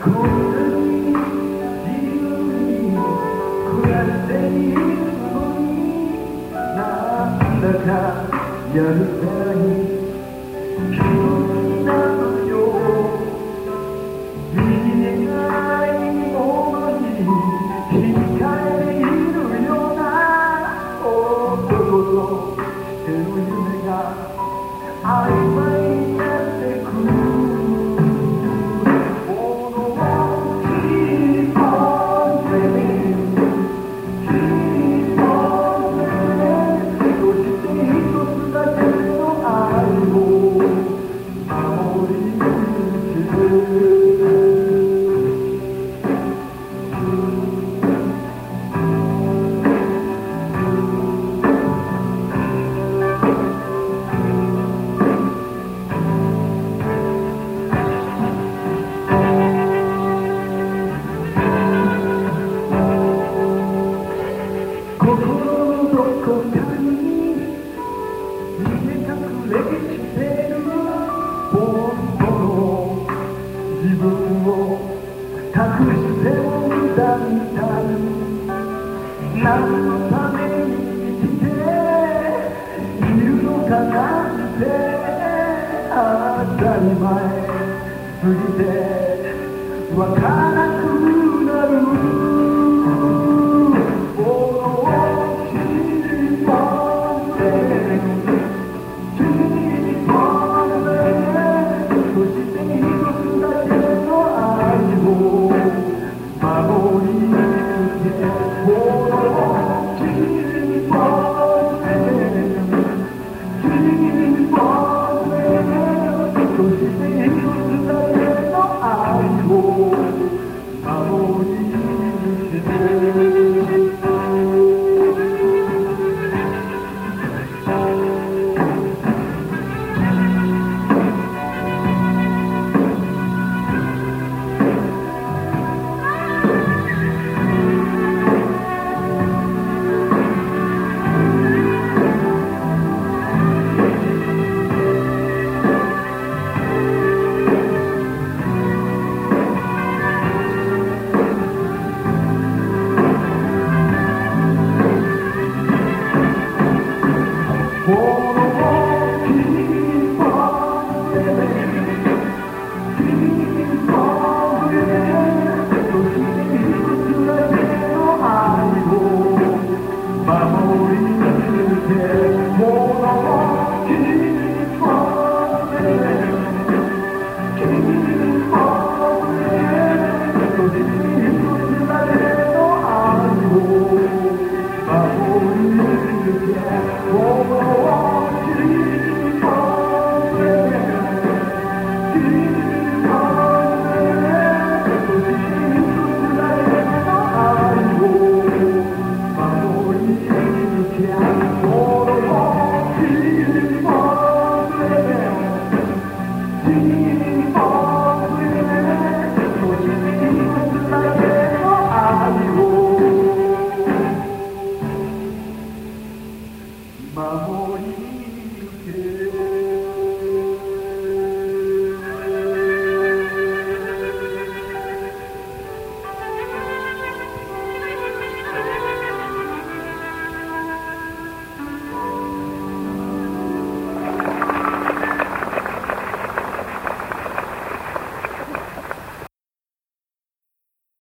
やるたい気分なのよ見えないものに光っているような男と手の夢が曖昧になってくるものを Keep on dreaming Keep on dreaming そして一つだけ自分を隠しても無駄みたい何のために生きているのかなんて当たり前すぎてわからなくなる守り